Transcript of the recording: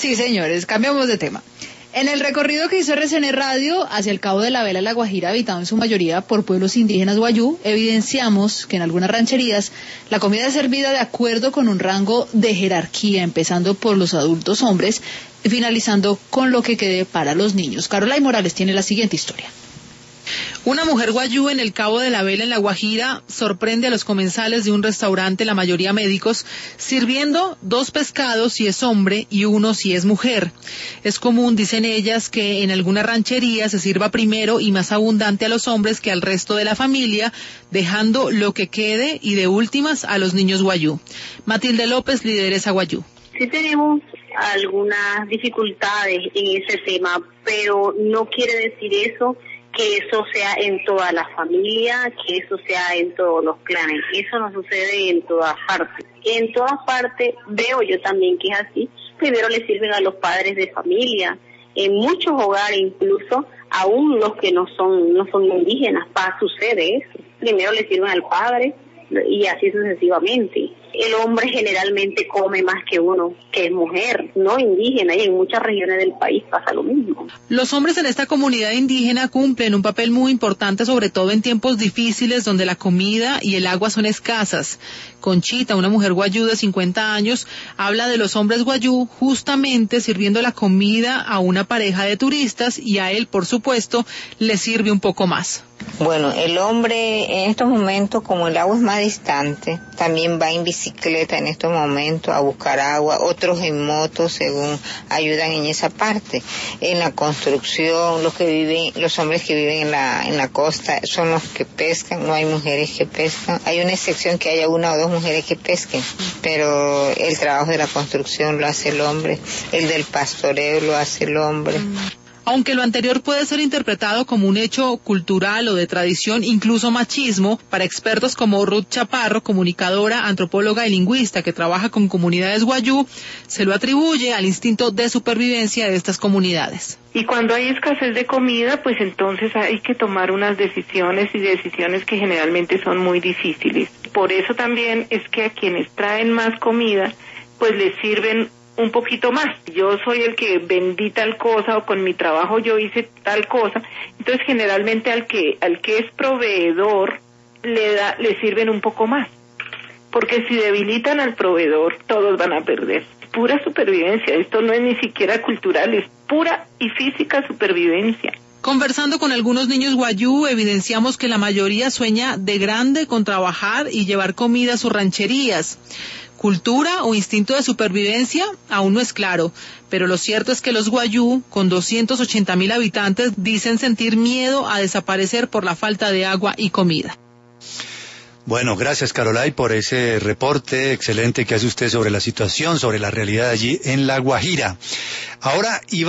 Sí, señores, cambiamos de tema. En el recorrido que hizo RCN Radio hacia el Cabo de la Vela, La Guajira, habitado en su mayoría por pueblos indígenas guayú, evidenciamos que en algunas rancherías la comida es servida de acuerdo con un rango de jerarquía, empezando por los adultos hombres y finalizando con lo que quede para los niños. Carolay Morales tiene la siguiente historia. Una mujer guayú en el Cabo de la Vela, en La Guajira, sorprende a los comensales de un restaurante, la mayoría médicos, sirviendo 2 pescados si es hombre y 1 si es mujer. Es común, dicen ellas, que en alguna ranchería se sirva primero y más abundante a los hombres que al resto de la familia, dejando lo que quede y de últimas a los niños guayú. Matilde López, lideresa guayú. Sí tenemos algunas dificultades en ese tema, pero no quiere decir eso que eso sea en toda la familia, que eso sea en todos los clanes. Eso no sucede en todas partes. En todas partes veo yo también que es así. Primero le sirven a los padres de familia. En muchos hogares, incluso, aún los que no son indígenas, sucede eso. Primero le sirven al padre y así sucesivamente. El hombre generalmente come más que uno, que es mujer, no indígena, y en muchas regiones del país pasa lo mismo. Los hombres en esta comunidad indígena cumplen un papel muy importante, sobre todo en tiempos difíciles donde la comida y el agua son escasas. Conchita, una mujer guayú de 50 años, habla de los hombres guayú justamente sirviendo la comida a una pareja de turistas y a él, por supuesto, le sirve un poco más. Bueno, el hombre en estos momentos, como el agua es más distante, también va en bicicleta en estos momentos a buscar agua, otros en moto según ayudan en esa parte. En la construcción, los hombres que viven en la costa son los que pescan, no hay mujeres que pescan. Hay una excepción que haya 1 o 2 mujeres que pesquen, pero el trabajo de la construcción lo hace el hombre, el del pastoreo lo hace el hombre. Aunque lo anterior puede ser interpretado como un hecho cultural o de tradición, incluso machismo, para expertos como Ruth Chaparro, comunicadora, antropóloga y lingüista que trabaja con comunidades guayú, se lo atribuye al instinto de supervivencia de estas comunidades. Y cuando hay escasez de comida, pues entonces hay que tomar unas decisiones que generalmente son muy difíciles. Por eso también es que a quienes traen más comida, pues les sirven un poquito más. Yo soy el que vendí tal cosa o con mi trabajo yo hice tal cosa. Entonces generalmente al que es proveedor le sirven un poco más. Porque si debilitan al proveedor, todos van a perder. Pura supervivencia. Esto no es ni siquiera cultural, es pura y física supervivencia. Conversando con algunos niños guayú, evidenciamos que la mayoría sueña de grande con trabajar y llevar comida a sus rancherías. ¿Cultura o instinto de supervivencia? Aún no es claro, pero lo cierto es que los guayú, con 280,000 habitantes, dicen sentir miedo a desaparecer por la falta de agua y comida. Bueno, gracias Carolay por ese reporte excelente que hace usted sobre la situación, sobre la realidad allí en La Guajira. Ahora, Iván.